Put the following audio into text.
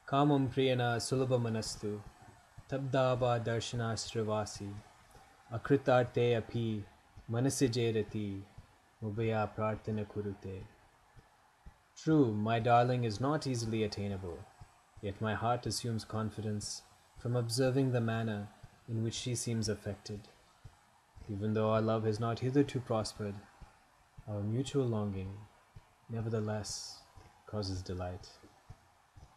Kamam priyana sulabhamanastu tabdava darshana srivasi akritarte api manasijerati mubaya prarthana kurute. True, my darling is not easily attainable, yet my heart assumes confidence from observing the manner in which she seems affected. Even though our love has not hitherto prospered, our mutual longing nevertheless causes delight.